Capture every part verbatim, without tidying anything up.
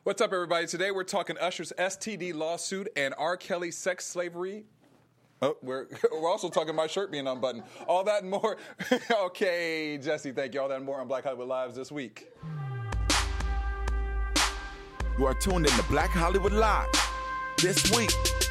What's up, everybody? Today we're talking Usher's S T D lawsuit and R. Kelly sex slavery. Oh, we're we're also talking my shirt being unbuttoned. All that and more. Okay, Jesse, thank you. All that and more on Black Hollywood Lives this week. You are tuned in to Black Hollywood Live this week.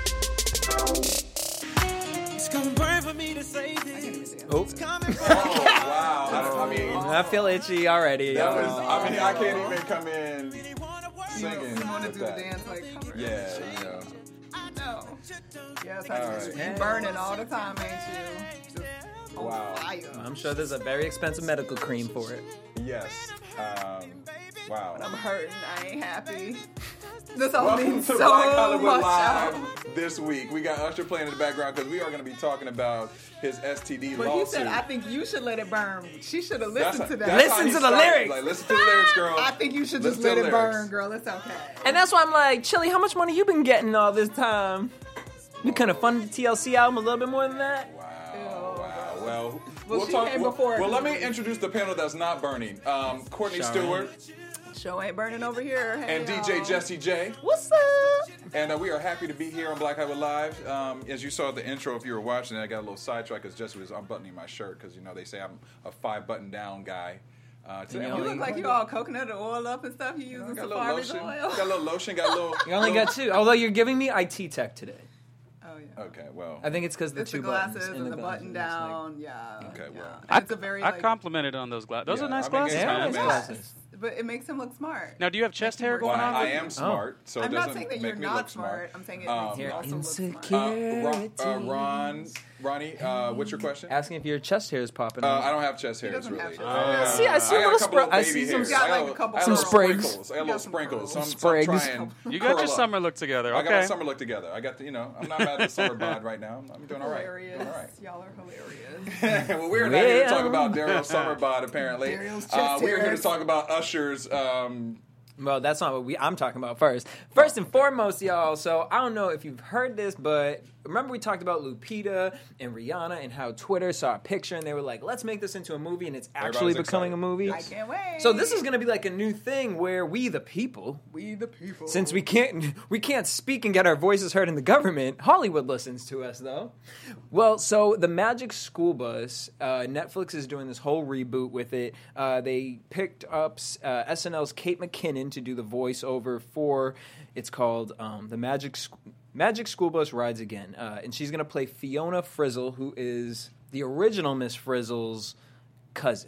It's coming burn for me to say this. Oh. It's coming Oh, wow. I, I mean, I feel itchy already. that was, y'all. I mean, I can't even come in singing. You want to with do that. the dance like cover. Yeah, you know. I know. Yes, All I right. You burning all the time, ain't you? Just on Wow. fire. I'm sure there's a very expensive medical cream for it. Yes. Um, wow. I'm hurting. I ain't happy. This all Welcome means to so Black Hollywood much. Live out. this week. We got Usher playing in the background because we are going to be talking about his S T D But lawsuit. he said, I think you should let it burn. She should have That's- listened to that. that's how Listen he to the started. lyrics. Like, listen to the lyrics, girl. I think you should just Listen to let the it lyrics. burn, girl. It's okay. And that's why I'm like, Chili, how much money you been getting all this time? You couldn't have funded the T L C album a little bit more than that? Wow. Ew. Wow. Well, Well, we'll she talk. came Well, before. well, let me introduce the panel that's not burning. Um, Courtney Sharon. Stewart Show ain't burning over here. Hey, and D J y'all. Jesse J. What's up? And uh, we are happy to be here on Black Hollywood Live. Um, as you saw the intro, if you were watching it, I got a little sidetracked because Jesse was unbuttoning my shirt because, you know, they say I'm a five-button down guy. Uh, today You I'm You only- look like you all coconut oil up and stuff. You You know, using got a little Safari's lotion. oil. Got a little lotion. Got a little. You only little, got two. Although you're giving me I T Tech today. Oh, yeah. Okay, well. I think it's because the It's two the glasses buttons and the, glasses. button It's like- down. Yeah. Okay, yeah. well. And it's a very I like, complimented on those glasses. Those Yeah, are nice I mean, glasses, it's Yeah, man. nice Yes. glasses. but it makes him look smart. Now, do you have chest hair Well, going on? I am smart, so it I'm doesn't not saying that make you're me not look smart. I'm saying it Um, makes you You're also look smart. insecure. Uh, Ron, uh, Ron, Ronnie, uh, what's your question? Uh, Asking if your chest hair is popping. I don't have chest hairs, doesn't have really. chest I hair. got- See, I see a got little couple of spr- I baby see some- hairs. You got, I like, got a couple I got Some little sprigs. sprinkles. I got You little got some sprinkles. So I'm, Some so I'm sprigs. trying. You got curl your up. summer look together. I got my Okay. summer look together. I got the, you know, I'm not mad at the summer bod right now. I'm doing all right. Hilarious. Doing all right. Y'all are hilarious. Well, we're not here to talk Well. about Daryl's summer bod, apparently. Daryl's Uh, chest we're here to hairs. talk about Usher's. Um, Well, that's not what we. I'm talking about first. First and foremost, y'all. So I don't know if you've heard this, but remember we talked about Lupita and Rihanna and how Twitter saw a picture and they were like, "Let's make this into a movie," and it's actually Everybody's becoming excited. a movie. I can't wait. So this is going to be like a new thing where we, the people, we the people. since we can't we can't speak and get our voices heard in the government, Hollywood listens to us though. Well, so the Magic School Bus, uh, Netflix is doing this whole reboot with it. Uh, they picked up uh, S N L's Kate McKinnon to do the voiceover for. It's called um, the Magic Sc- Magic School Bus Rides Again, uh, and she's going to play Fiona Frizzle, who is the original Miss Frizzle's cousin.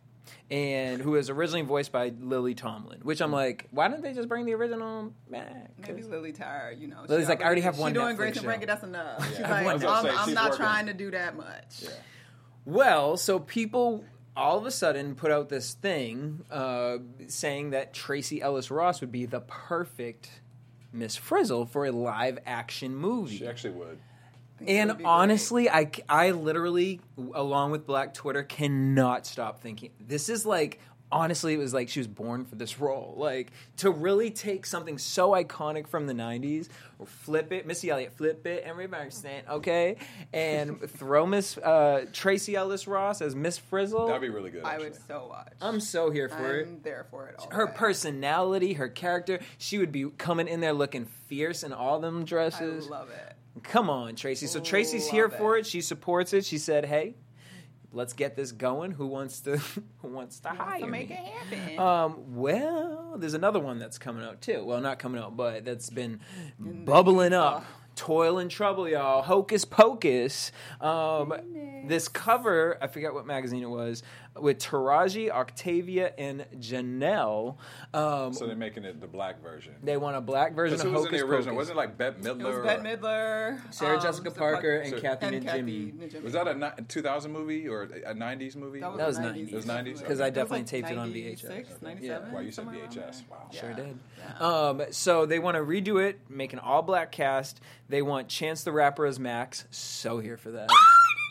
And who was originally voiced by Lily Tomlin, which I'm like, why didn't they just bring the original back? Maybe Lily tired, you know. Lily's She like, I already have one She doing Netflix Grace and show. Frankie, that's enough. She's I like, was gonna I'm, say, I'm she's not working. trying to do that much. yeah. Well, so people all of a sudden put out this thing uh, saying that Tracy Ellis Ross would be the perfect Miss Frizzle for a live action movie. She actually would. I think it would And be honestly, I, I literally, along with Black Twitter, cannot stop thinking. This is like, honestly, it was like she was born for this role. Like, to really take something so iconic from the nineties, or flip it, Missy Elliott, flip it, and reverse it, okay? And throw Miss uh, Tracy Ellis Ross as Miss Frizzle. That'd be really good. great. I Actually. would so watch. I'm so here for it. I'm there for it all. Her the way. personality, her character, she would be coming in there looking fierce in all them I dresses. love it. Come on, Tracy. So Tracy's Love here it. for it. She supports it. She said, "Hey, let's get this going. Who wants to who wants to hire To make me?" it happen. Um, well, there's another one that's coming out too. Well, not coming out, but that's been bubbling up. Toil and Trouble, y'all. Hocus Pocus. Um, this cover, I forget what magazine it was, with Taraji, Octavia, and Janelle. Um, So they're making it the black version. they want a black version Because of who was in Hocus the original? Pocus. Wasn't it like Bette Midler? It was or- Bette Midler, Sarah um, Jessica so- Parker and so- Kathy and Kathy Najimy. Najimy. Was that a ni- two thousand movie or a nineties movie? That was, That was the nineties. It was nineties? Because I It was definitely like taped it on V H S. ninety-six, Yeah. ninety-seven, Wow, you said somewhere V H S. around Wow. there. Sure Yeah. did. Yeah. Um, so they want to redo it, make an all black cast. They want Chance the Rapper as Max. So here for that.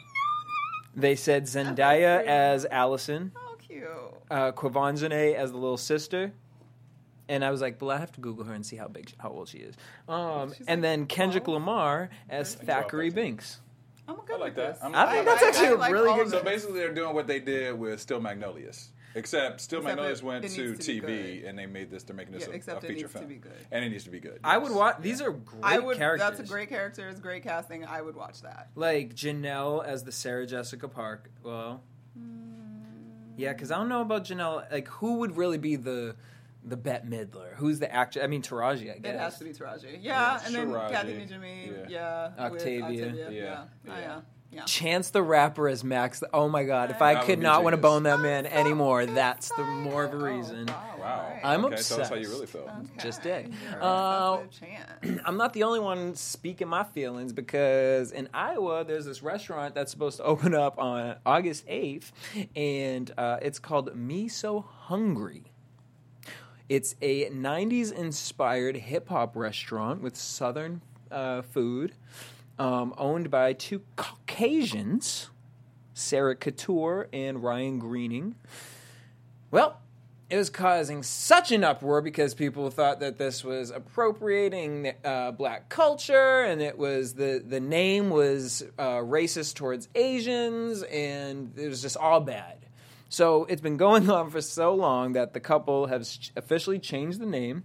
They said Zendaya as Allison, Oh, cute. uh, Quivanzane as the little sister. And I was like, well, I have to Google her and see how big, how old she is. Um, She's and like then Kendrick twelve. Lamar as Okay. Thackeray Binks. I'm I good like with that. this. I'm- I think that's actually a like really all good- of So it. basically, they're doing what they did with Still Magnolias. Except Still Except Magnolias it- went it to needs to T be V, good. and they made this. They're making this Yeah, a, except a it feature needs to film, be good. and it needs to be good. I yes. would watch. These are great I would. characters. That's a great characters, great casting. I would watch that. Like Janelle as the Sarah Jessica Park. Well, yeah, because I don't know about Janelle. Like, who would really be the the Bette Midler? Who's the actor? I mean, Taraji, I guess. It has to be Taraji. Yeah, Yeah, and then Taraji. Kathy Najimy. Yeah. Yeah. with Octavia. Octavia. Yeah. Yeah. Yeah. Oh, yeah. Yeah. Chance the Rapper as Max. Oh my God! If I That could would be not want to genius. bone that man I'm so anymore, that's the more of a excited. reason. Oh, wow. Wow. Right. I'm okay, Tell us how you obsessed. really feel. Okay. Just did. You're Uh, obsessed with Chance. I'm not the only one speaking my feelings because in Iowa there's this restaurant that's supposed to open up on August eighth, and uh, it's called Me So Hungry. It's a nineties inspired hip hop restaurant with Southern uh, food, um, owned by two Caucasians, Sarah Couture and Ryan Greening. Well, it was causing such an uproar because people thought that this was appropriating uh, black culture, and it was the the name was uh, racist towards Asians, and it was just all bad. So it's been going on for so long that the couple have sh- officially changed the name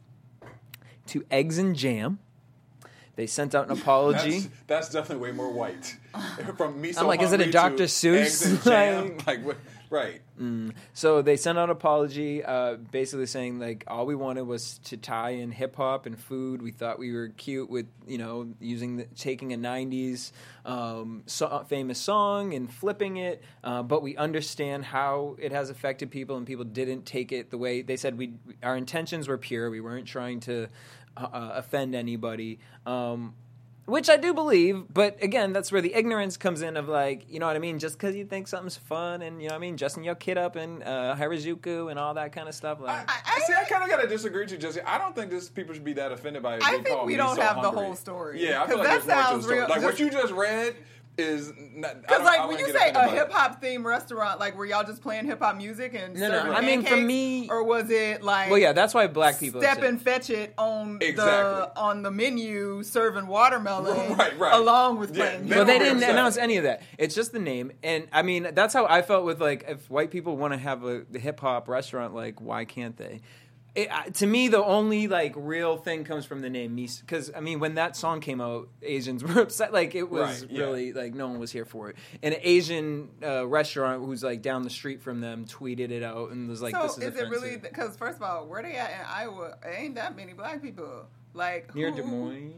to Eggs and Jam. They sent out an apology. That's, that's definitely way more white. From me, so I'm like, is it a hungry Doctor to Seuss? eggs and jam? Like- like, what- right? So they sent out an apology, uh, basically saying like all we wanted was to tie in hip hop and food. We thought we were cute with you know using the, taking a nineties um, so, famous song and flipping it, uh, but we understand how it has affected people, and people didn't take it the way they said. We our intentions were pure. We weren't trying to uh, offend anybody. Um, Which I do believe, but again, that's where the ignorance comes in of like, you know what I mean? Just because you think something's fun and, you know what I mean, dressing your kid up in uh, Harajuku and all that kind of stuff. Like, I, I, see, I kind of got to disagree with you, Jesse. I don't think this people should be that offended by it. I being think called we Me don't So have the Hungry. whole story. Yeah, I feel 'Cause like that there's more to the sounds story. real- Like what just- you just read is Because like when you say a hip hop themed restaurant, like were y'all just playing hip hop music and No, no, serving I mean, for pancakes? me- or was it like well, yeah, that's why black people step upset. and fetch it on Exactly. the on the menu serving watermelon Right, right. along with Yeah, playing they Well, they were didn't upset. announce any of that. It's just the name, and I mean that's how I felt with like if white people want to have a hip hop restaurant, like why can't they? It, uh, to me, the only like real thing comes from the name Miso, because I mean when that song came out, Asians were upset. Like it was Right, yeah. really like no one was here for it. And an Asian uh, restaurant who's like down the street from them tweeted it out and was like, So "This is, is, it offensive." really? Because first of all, where they at in Iowa? Ain't that many black people? Like Near who- Des Moines?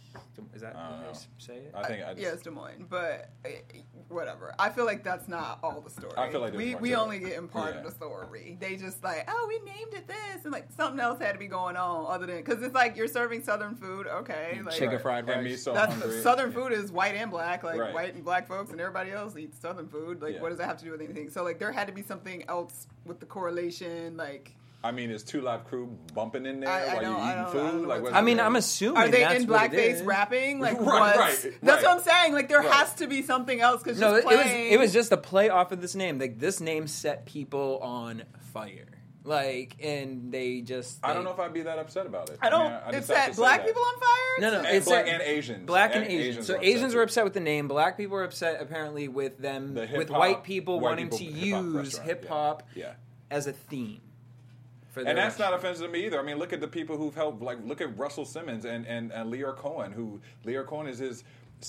Is that I don't how you know. say it? I think I just, Yes, Des Moines, but eh, whatever. I feel like that's not all the story. I feel like there's we more we to it. only get in part Yeah. of the story. They just like, oh, we named it this, and like something else had to be going on other than because it's like you're serving Southern food, okay? Like, Chicken fried And Me rice. So That's Hungry. Southern food is white and black, like Right. white and black folks, and everybody else eats Southern food. Like, Yeah. what does that have to do with anything? So like, there had to be something else with the correlation, like. I mean, is Two Live Crew bumping in there I- I while don't- you're I eating don't- I food? don't know like, what's what's I mean, the- I'm assuming Are they that's in what it blackface is. rapping? Like, Right, what's, right, that's right. what I'm saying. Like, there Right. has to be something else because No, just it, it was playing. it was just a play off of this name. Like this name set people on fire. Like and they just I they- don't know if I'd be that upset about it. I don't. mean, I it just have set to say black that. people on fire. No, no, And it's black a- and Asians. Black and, And Asians. Asians So were upset Asians too. were upset with the name. Black people were upset apparently with them The with hip-hop- white people white wanting people to hip-hop use restaurant, hip hop Yeah. as a theme. For And their that's not restaurant. offensive to me either. I mean, look at the people who've helped. Like, look at Russell Simmons and and, and Lear Cohen, who Lear Cohen is his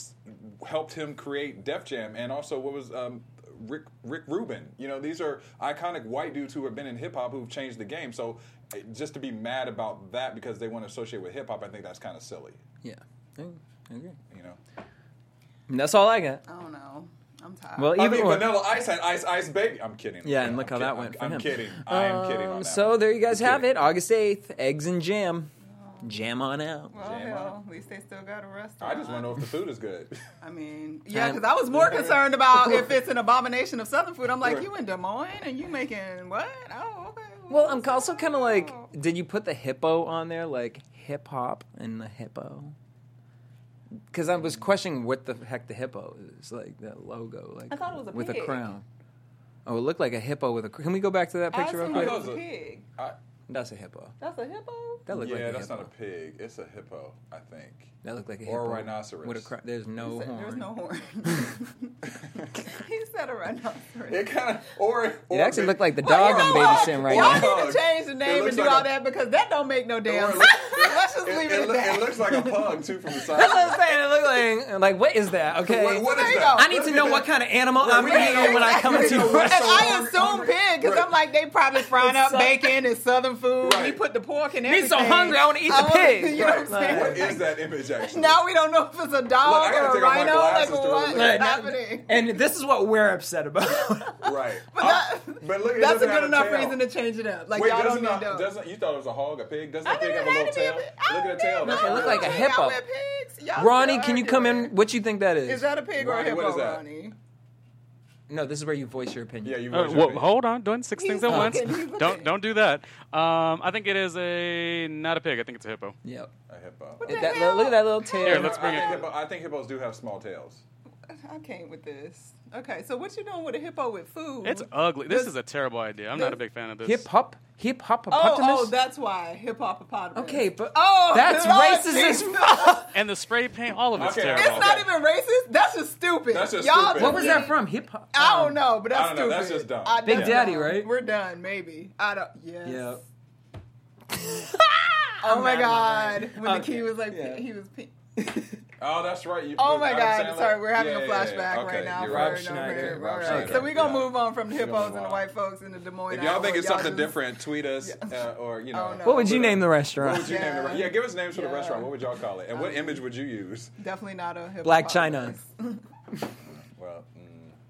helped him create Def Jam, and also what was um, Rick Rick Rubin. You know, these are iconic white dudes who have been in hip hop who've changed the game. So uh, just to be mad about that because they want to associate with hip hop, I think that's kind of silly. Yeah, I agree. You know, And that's all I got. I don't know. I'm tired. Well, I even mean, or- Vanilla Ice had Ice Ice Baby. I'm kidding. Yeah, and I'm look how kid- that went I'm, for I'm him. kidding. I am kidding on Um, that. So one. there you guys I'm have kidding. it. August eighth, Eggs and Jam. Jam on out. well, Jam hell, on. at least they still got a restaurant. I just want to know if the food is good. I mean, yeah, Um, because I was more concerned about if it's an abomination of Southern food. I'm like, Right. you in Des Moines and you making what? Oh, okay. Well, I'm also kind of like, did you put the hippo on there, like hip hop and the hippo? Because I was questioning what the heck the hippo is, like that logo, like I thought it was a with a pig. crown. Oh, it looked like a hippo with a. Can we go back to that I picture real assumed quick? it was a Those are- pig. I, That's a hippo. That's a hippo? That look yeah, like a that's hippo. not a pig. It's a hippo, I think. That looked like a Or a hippo. rhinoceros. With a cr- there's no He said horn. There's no horn. He said a rhinoceros. It kind of, or, It or actually big- looked like the Well, dog you I'm know what? babysitting right Y'all now. need to change the name looks and do like all a- that because that don't make no damn Or it sense. looks- Let's just It, leave it, it, look- at that. it looks like a pug too from the side. That's what I'm saying. It looked like, like, what is that? Okay. What- what So is there you that? go. I need to know what kind of animal Right, I'm we need to eating know when I come into exactly your what- And restaurant. I hungry- assume hungry. pig because Right. I'm like they probably frying up It's bacon and southern food. Right. He put the pork and Me everything. so hungry, I wanna eat the I wanna- pig. You know what I'm Right. saying? What is that image actually? Now we don't know if it's a dog Look, I gotta or a take off my rhino. Like glasses to what really is look. happening? And this is what we're upset about. Right. But, Uh, that, but look, it that's a doesn't good have enough tail. reason to change it up. Like Wait, y'all doesn't, don't a, need to. doesn't you thought it was a hog, a pig? Doesn't I a pig never have a had little to be a tail? pig. I Look at the don't tail. need- That's It what looked it like is. a Hang out hippo. with pigs. Y'all Ronnie, still can you come in? arguing. What you think that is? Is that a pig or a Ronnie, what hippo, is that? Ronnie? No, this is where you voice your opinion. Yeah, you. Uh, voice well, your hold on, doing six He's things at once. looking, he's looking. Don't don't do that. Um, I think it is a not a pig. I think it's a hippo. Yep. a hippo. What That the little- hell? look at that little tail. Here, let's I bring think it. hippo- I think hippos do have small tails. I can't with this. Okay, so what you doing with a hippo with food? It's ugly. This This- is a terrible idea. I'm not a big fan of this. Hip hop, hip hop, Oh, oh, that's why hip hoppopotamus. Okay, but Oh, that's Lord racist as Jesus. fuck. And the spray paint, all of it's Okay, terrible. It's not even racist. That's just stupid. That's just Y'all stupid. What was that think- from? Hip hop. I don't know, but that's I don't know, stupid. that's just dumb. I- Big that's Daddy, dumb. right? We're done, maybe. I don't. Yes. Yep. Oh my mad, God! I'm When mad. the kid was like, Yeah. he was. Pink. Oh, that's right. You, Oh with my Adam God! Sandler? Sorry, we're having Yeah, a yeah, flashback yeah. Okay, right now. you're for right. Rob Schneider. All Rob right, Schneider, so we're gonna yeah. move on from the We're gonna hippos move and the on. white folks in the Des Moines. If y'all think Iowa, it's something just- different, tweet us uh, or you know. Oh, no. What would you put a- name the What restaurant? would you name the Yeah. re- Yeah, give us names for the Yeah. restaurant. What would y'all call it? And what image would you use? Definitely not a hippo. Black China. Well, mm,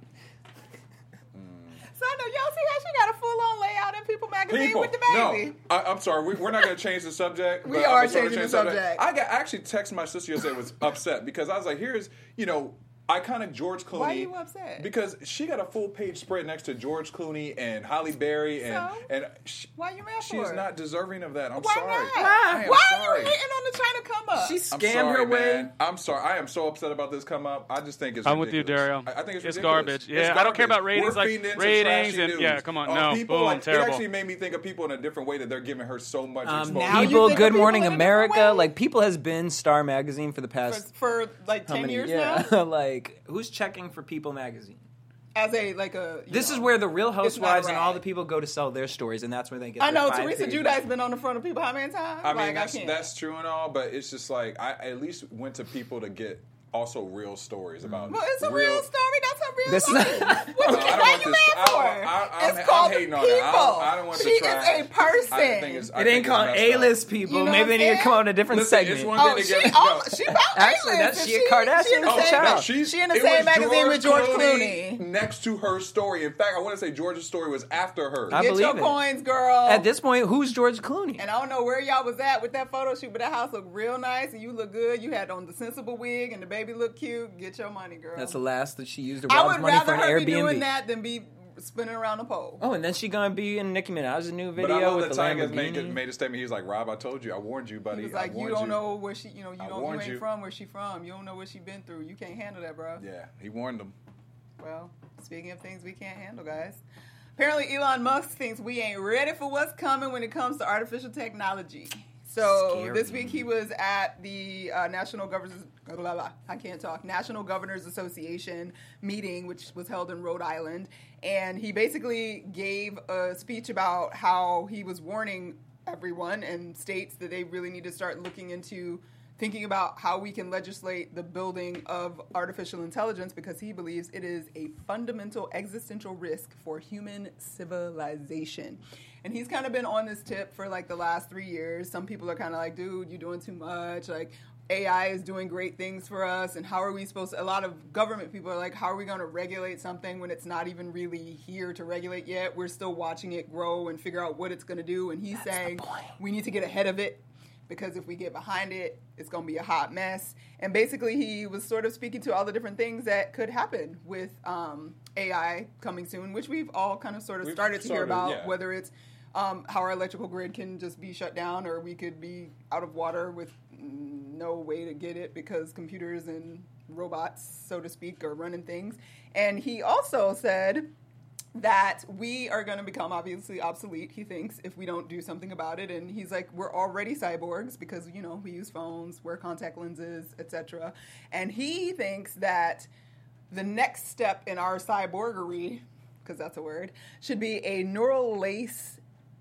So I know y'all see how she got a full on layout in People magazine people. with the baby. No, I, I'm sorry. We, we're not going to change the subject. We but are I'm sorry to changing change the subject. I got I actually texted my sister yesterday. Was upset because I was like, "Here's you know." Iconic George Clooney. Why you upset? Because she got a full page spread next to George Clooney and Halle Berry, and So? and she, Why you mad she for is it? not deserving of that. I'm Why sorry. not? I am Why sorry. are you hating on the China come up? She I'm scammed sorry, her way. man. I'm sorry. I am so upset about this come up. I just think it's. I'm with you, ridiculous. Dario. I, I think it's, It's ridiculous. garbage. Yeah, It's I don't care about garbage. ratings, We're like, feeding into ratings trashy and- news. yeah, come on, Uh, no, people boom, like, terrible. It actually made me think of people in a different way that they're giving her so much Um, exposure. Now you people, think of Good people Morning in a different America. way? Like People has been Star Magazine for the for, past for like how ten many? years yeah, now, like who's checking for People Magazine? as a like a. you This know, is where the Real it's not a Housewives and all rag. the people go to sell their stories, and that's where they get. I their know five Teresa pages. Giudice's been on the front of People how many times? I mean, like, that's I can't. that's true and all, but it's just like I at least went to people to get also real stories about. Well, it's a real, story. That's a real That's story. not- What No, you, I don't why want you this- mad I for? don't- I- I'm- it's I'm called hating people. on it. I don't- I don't want she the is trash. a person. I think it's. I It think ain't it's called messed up. A-list people. You know Maybe what they I'm need to saying? come on a different Listen, segment. it's one Oh, thing she, to get. oh, no. she about Actually, A-list, that's and she a she, Kardashian She in the or same, child? No, she's, she in the it same was magazine with George Clooney Clooney. next to her story. In fact, I want to say George's story was after her. I Get believe your it. coins, girl. At this point, who's George Clooney? And I don't know where y'all was at with that photo shoot, but that house looked real nice, and you look good. You had on the sensible wig, and the baby looked cute. Get your money, girl. That's the last that she used to I rob would money for rather an her be doing Airbnb. that than be spinning around the pole. Oh, and then she gonna be in Nicki Minaj's new But I video love with that the Tyga made, Lamborghini. made a statement. He was like, "Rob, I told you, I warned you, buddy. He was I like, you warned don't know where she, you know, you I don't, you warned ain't you. from where she from. You don't know what she been through. You can't handle that, bro. Yeah, he warned them. Well, speaking of things we can't handle, guys. Apparently, Elon Musk thinks we ain't ready for what's coming when it comes to artificial technology. So Scary. this week he was at the uh, National Governors, blah, blah, blah, I can't talk, National Governors Association meeting, which was held in Rhode Island. And he basically gave a speech about how he was warning everyone and states that they really need to start looking into thinking about how we can legislate the building of artificial intelligence because he believes it is a fundamental existential risk for human civilization. And he's kind of been on this tip for like the last three years. Some people are kind of like, dude, you're doing too much. Like, A I is doing great things for us. And how are we supposed to, a lot of government people are like, how are we going to regulate something when it's not even really here to regulate yet? We're still watching it grow and figure out what it's going to do. And he's That's the saying point. we need to get ahead of it, because if we get behind it, it's going to be a hot mess. And basically, he was sort of speaking to all the different things that could happen with um, A I coming soon, which we've all kind of sort of We've started to hear started, about, yeah. whether it's um, how our electrical grid can just be shut down, or we could be out of water with no way to get it because computers and robots, so to speak, are running things. And he also said that we are going to become obviously obsolete, he thinks, if we don't do something about it. And he's like, we're already cyborgs because, you know, we use phones, wear contact lenses, et cetera. And he thinks that the next step in our cyborgery, because that's a word, should be a neural lace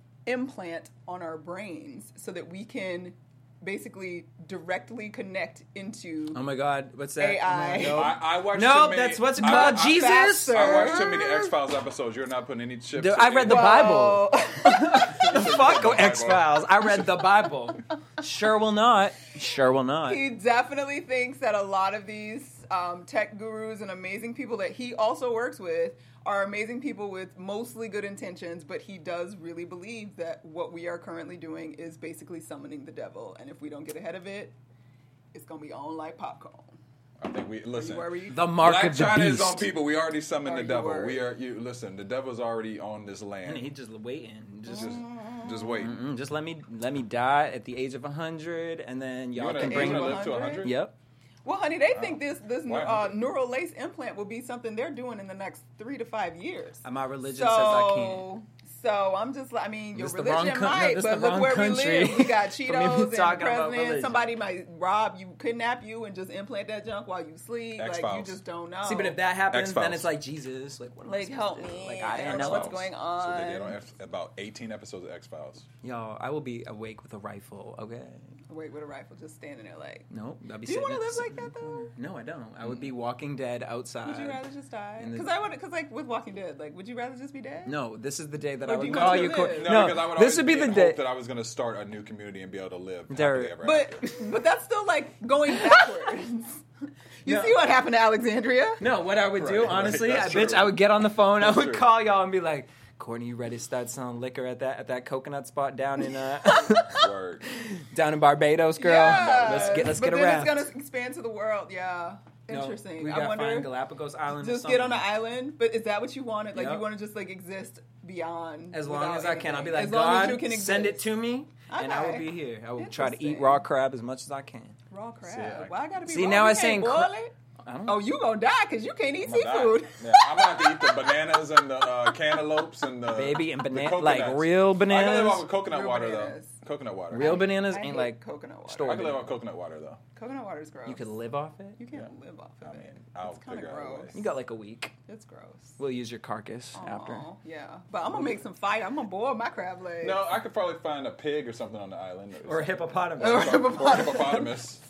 implant on our brains so that we can basically directly connect into Oh my God, what's that? A I. No, I, I watched no too many, that's what's it I- called. I- Jesus. Faster. I watched too many X-Files episodes. You're not putting any chips. Dude, in I read the it. Bible. Well, Fuck X Files. I read the Bible. Sure will not. Sure will not. he definitely thinks that a lot of these um, tech gurus and amazing people that he also works with are amazing people with mostly good intentions, but he does really believe that what we are currently doing is basically summoning the devil, and if we don't get ahead of it, it's gonna be on like popcorn. I think we listen. You worried? The mark Black of the China beast. is on people. We already summoned Are the you devil. worried? We are. You listen. The devil's already on this land. And he just waiting. Just, Just, just wait. mm, just let me let me die at the age of a hundred, and then You y'all wanna, can you bring. wanna me- live to a hundred? Yep. Well, honey, they think this this Why uh, hundred? neural lace implant will be something they're doing in the next three to five years. My religion so, says I can't. So I'm just like, I mean, your This the religion wrong coun- no, might, this but the look wrong where country we live. We got for me Cheetos and the talking about president. religion. Somebody might rob you, kidnap you, and just implant that junk while you sleep. Like, X-Files. you just don't know. See, but if that happens, X-Files. then it's like Jesus. Like, what am I Like, supposed help to do? me. Like, I I don't don't know know. what's going So they did on. on F- about eighteen episodes of X-Files. Yo, I will be awake with a rifle. Okay. Wait, with a rifle, just standing there like. No, that'd be. Do you sitting want to at- live like that though? No, I don't. I would be Walking Dead outside. Would you rather just die? in the- Because I would, because like with Walking Dead, like, would you rather just be dead? No, this is the day that Or I do would you call want to you. live? Co- No, no, because I would this always would be be the in day. hope that I was going to start a new community and be able to live Derek. happily ever But after. but that's still like going backwards. You No. see what happened to Alexandria? No, what I would do, Right, right, honestly, I, that's bitch, true. I would get on the phone, I That's would true. call y'all and be like, Courtney, you ready to start selling liquor at that at that coconut spot down in uh Word. down in Barbados, girl? Yes. Let's get let's but get then around. it's gonna expand to the world. Yeah, No, interesting. we I got wonder. find Galapagos Island. or Just get on something. an island, but is that what you wanted? Like Yep. you want to just like exist beyond? As long without as I can, I'll be anything. like, as long as God, you can send it exist. to me, and I will Okay. be here. I will try to eat Interesting. raw crab as much as I can. Raw crab. See, I- Why I gotta be See, raw? now You I'm can't saying boil cra- it. I don't Oh, you gonna die because you can't eat I'm gonna die. seafood. Yeah, I'm going to have to eat the bananas and the uh, cantaloupes and the Baby and the banana, coconuts. like real I can live bananas. off of coconut Real water bananas. though. Coconut water. Real bananas I ain't hate like coconut water. store I can live bananas. off coconut water though. Coconut water is gross. You could live off it. You can't live off of I it. mean, I'll It's kinda figure out a way. gross. You got like a week. It's gross. We'll use your carcass after. Aw, yeah, but I'm gonna make some fire. I'm gonna boil my crab legs. No, I could probably find a pig or something on the island. Or a hippopotamus. Or Or a or a hippopotamus.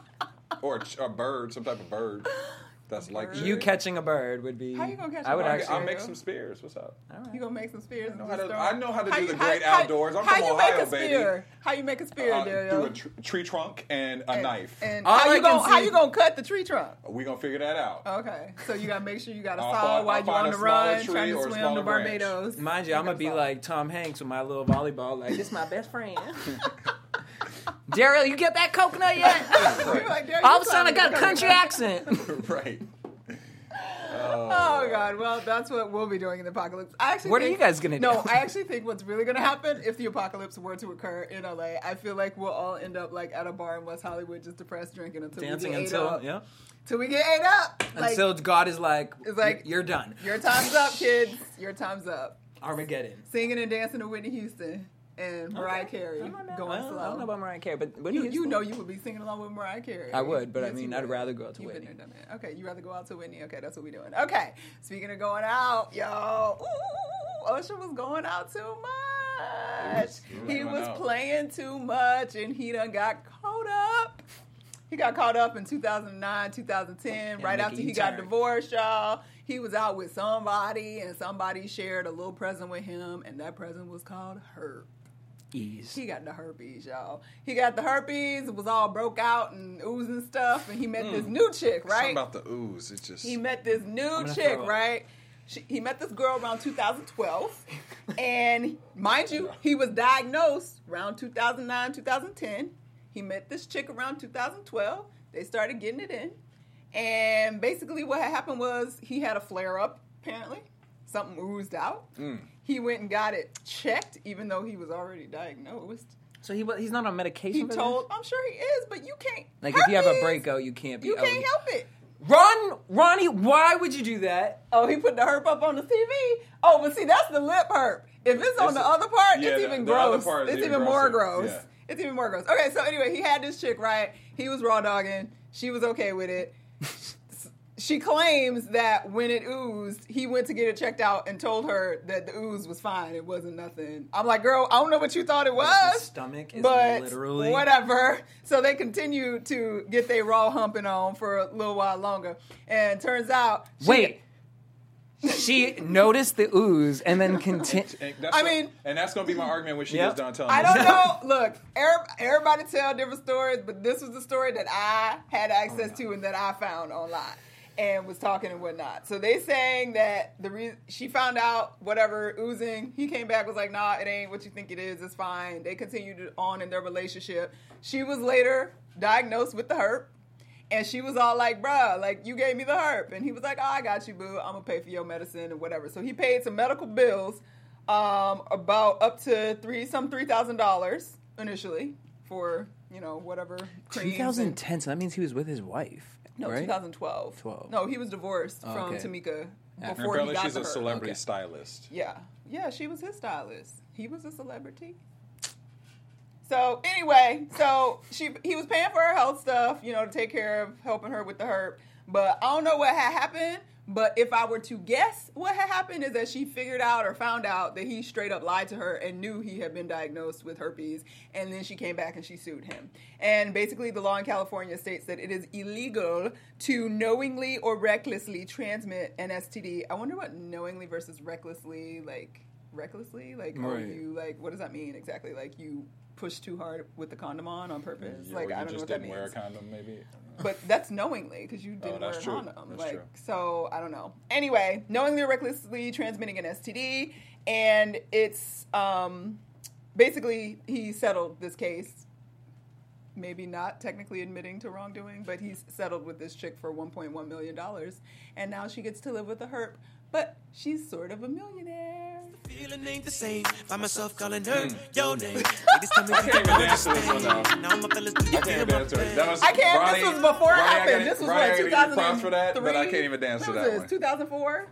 Or a, ch- a bird, some type of bird. That's like Bird? You catching a bird would be. How you gonna catch I a would bird? actually. I'll make some spears. What's up? All right. You gonna make some spears? I know and how just to- throw- I know how to do you- the great how- outdoors. I'm how from you Ohio, make a baby. spear? How you make a spear, Uh, Dario? through a tr- tree trunk and a And- knife. And All how I you can gonna how see- you gonna cut the tree trunk? we gonna figure that out. Okay, so you gotta make sure you got a I'll saw find- while I'll you're find on a the smaller run tree trying or to a swim to smaller branch. Barbados. Mind you, You I'm gonna got a be saw. like Tom Hanks with my little volleyball. Like, this is my best friend. Daryl, you get that coconut yet? You're like, Dario, All you of a sudden, I got a sound like country accent. right. Oh God! Well, that's what we'll be doing in the apocalypse. I actually What are think- you guys gonna do? No, I actually think what's really gonna happen if the apocalypse were to occur in L A, I feel like we'll all end up like at a bar in West Hollywood, just depressed, drinking until Dancing we get until ate up. yeah, Till we get ate up. Like, until God is like, It's like- you're done. your time's up, kids. Your time's up. Armageddon. Singing and dancing to Whitney Houston and Mariah Carey I'm not mad. going I don't, slow. I don't know about Mariah Carey, but Whitney you, you Houston- know you would be singing along with Mariah Carey. I would, but I Yes, mean, you I'd would. rather go out to You've been Whitney. there, done it. Okay, you rather go out to Whitney. Okay, that's what we're doing. Okay, speaking of going out, yo, ooh, Usher was going out too much. He was- he was He going was out. playing too much, and he done got caught up. He got caught up in two thousand nine, two thousand ten, Yeah, right make a after he got U-turn. divorced, y'all. He was out with somebody, and somebody shared a little present with him, and that present was called herpes. Ease. He got the herpes, y'all. He got the herpes. It was all broke out and oozing stuff, and he met this new chick, Something right? about the ooze. It's just. He met this new gonna chick, throw up. right? She, he met this girl around two thousand twelve, and mind you, he was diagnosed around two thousand nine, two thousand ten. He met this chick around two thousand twelve. They started getting it in, and basically what had happened was he had a flare up. Apparently, something oozed out. Mm. He went and got it checked, even though he was already diagnosed. So he wa- he's not on medication. He for told, this? I'm sure he is, but you can't. Like if you have a herpes, breakout, you can't be. you out. can't help it. Ron, Ronnie, why would you do that? Oh, he put the herp up on the T V? Oh, but see, that's the lip herp. If it's on It's the a- other part, yeah, it's the- even the other gross. part is It's even even more grosser. gross. Yeah. It's even more gross. Okay, so anyway, he had this chick, right? He was raw dogging. She was okay with it. She claims that when it oozed, he went to get it checked out and told her that the ooze was fine. It wasn't nothing. I'm like, girl, I don't know what you thought it was. His stomach is but literally whatever. So they continue to get their raw humping on for a little while longer. And turns out... she- Wait. She noticed the ooze and then continued. And that's I what- mean- and that's going to be my argument when she Yep. gets done telling I me. don't know. Look, every- everybody tell different stories, but this was the story that I had access to and that I found online and was talking and whatnot. So they saying that the re- she found out whatever oozing. He came back was like, nah, it ain't what you think it is. It's fine. They continued on in their relationship. She was later diagnosed with the herp. And she was all like, bruh, like, you gave me the herp. And he was like, oh, I got you, boo. I'm going to pay for your medicine and whatever. So he paid some medical bills, um, about up to three, some three thousand dollars initially for, you know, whatever. creams twenty and- ten, so that means he was with his wife. No, right? twenty twelve. twelve. No, he was divorced Oh, from okay. Tamika And before he apparently got she's the a herp. celebrity Okay. stylist. Yeah. Yeah, she was his stylist. He was a celebrity. So anyway, so she he was paying for her health stuff, you know, to take care of helping her with the herp. But I don't know what had happened. But if I were to guess, what had happened is that she figured out or found out that he straight up lied to her and knew he had been diagnosed with herpes. And then she came back and she sued him. And basically the law in California states that it is illegal to knowingly or recklessly transmit an S T D. I wonder what knowingly versus recklessly, like, recklessly? Like, are Right. you, like, what does that mean exactly? Like, you push too hard with the condom on on purpose? Yeah, like, or you I don't know just what that didn't mean. wear a condom, maybe. But that's knowingly because you didn't Oh, that's wear a true. condom. That's like true. so, I don't know. Anyway, knowingly or recklessly transmitting an S T D, and it's um, basically he settled this case. Maybe not technically admitting to wrongdoing, but he's settled with this chick for one point one million dollars, and now she gets to live with a herp. But she's sort of a millionaire. Feeling ain't the same. Find myself calling her your name. Ladies tell me I can't even dance to this one now. now my fellas do you I can't feel even my dance to it. pain? That was I can't. Ronnie, this was before it Ronnie, I happened. gotta- This was Ronnie, I what gotta two give you thousand props for that, but I can't even dance to when that was one. this? two thousand four.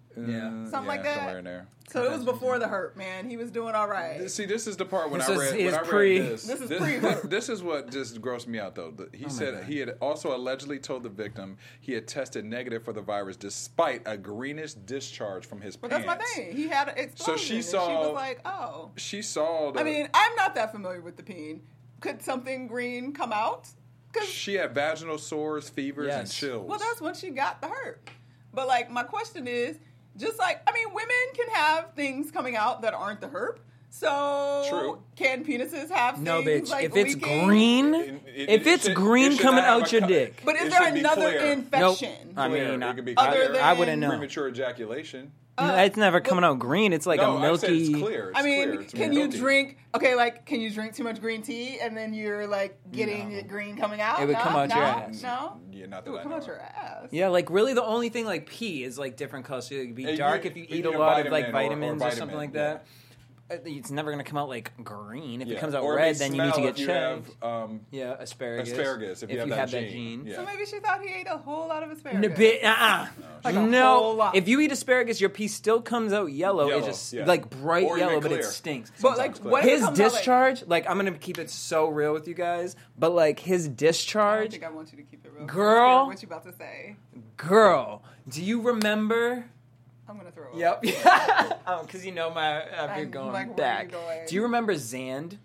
Yeah, Something like that? somewhere in there. So it was before the herp, man. He was doing all right. See, this is the part when This I is read, his when I read pre- this. This is this, pre-herp. this is what just grossed me out, though. The- He said he had also allegedly told the victim he had tested negative for the virus despite a greenish discharge from his But pants. that's my thing. He had an explosion. she and she saw- was like, oh. She saw the. I mean, I'm not that familiar with the peen. Could something green come out? 'Cause- she had vaginal sores, fevers, and Yes. chills. well, that's when she got the herp. But, like, my question is, just like, I mean, women can have things coming out that aren't the herp. So, True. can penises have No, things bitch. like If it's leaking? green, It- it- if it it's should- green it should coming not have out a your co- dick. But is It there should be another clear. infection? I Clear. mean, It I, could be Other clear. than- I wouldn't know. Premature ejaculation. Uh, it's never coming out green. It's like no, a I said milky. it's clear. It's I mean, clear. It's can you milky. drink? Okay, like, can you drink too much green tea and then you're like getting No. it green coming out? It would no? come out no? your ass. No, Yeah, not it that would I come know out of. your ass. Yeah, like really, the only thing like pee is like different colors. So it could be Yeah, you- dark if you you eat need a a lot of like vitamin or- or vitamins or, vitamin, something like yeah. that. Uh, It's never gonna come out like green. If Yeah. it comes out Or it red, may then you need to smell get if you checked. have, um, Yeah, asparagus. asparagus, if you have that gene. Yeah. So maybe she thought he ate a whole lot of N- asparagus. bit- uh-uh. Like a no, whole lot. if you eat asparagus, your pee still comes out yellow. Yellow, It's just yeah. like bright Or even yellow, but it clear. stinks. But like, Sometimes clear. what if it His comes out, like- discharge, like, I'm gonna keep it so real with you guys, but like his I don't discharge, think I want you to keep it real. Girl. I'm scared of what you about to say? girl, do you remember? I'm gonna throw it. Yep. Oh, because you know my uh, you're I'm going like, where are back. you going? Do you remember Zand?